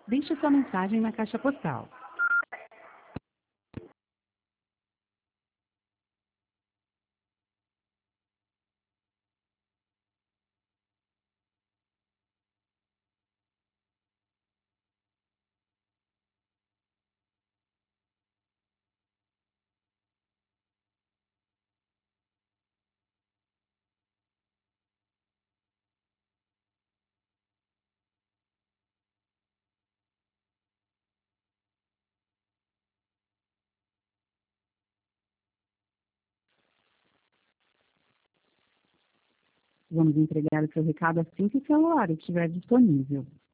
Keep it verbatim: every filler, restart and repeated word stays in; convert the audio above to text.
Deixe sua mensagem na caixa postal. Vamos entregar o seu recado assim que o celular estiver disponível.